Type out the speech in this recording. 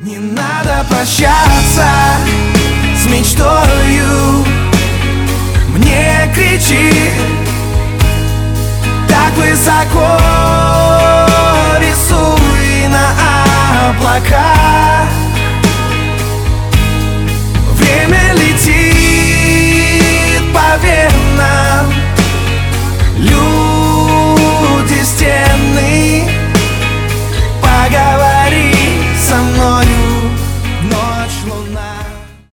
Не надо прощаться с мечтою, мне кричи так высоко, рисуй на облаках.